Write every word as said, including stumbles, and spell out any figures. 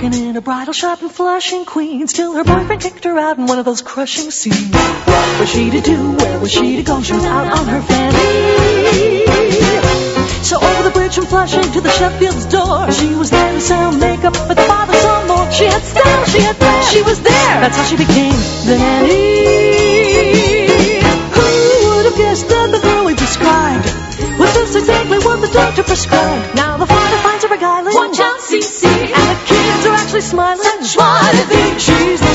working in a bridal shop in Flushing, Queens, till her boyfriend kicked her out in one of those crushing scenes. What was she to do? Where was she to go? She was out on her fanny. So over the bridge from Flushing to the Sheffield's door, she was there to sell makeup, but the father saw more. She had style, she had flair, she was there. That's how she became the nanny. Who would have guessed that the girl we described was just exactly what the doctor prescribed? Now the father finds her beguiling. Watch out, C C. And the kids are actually smiling. Such what is he? She's the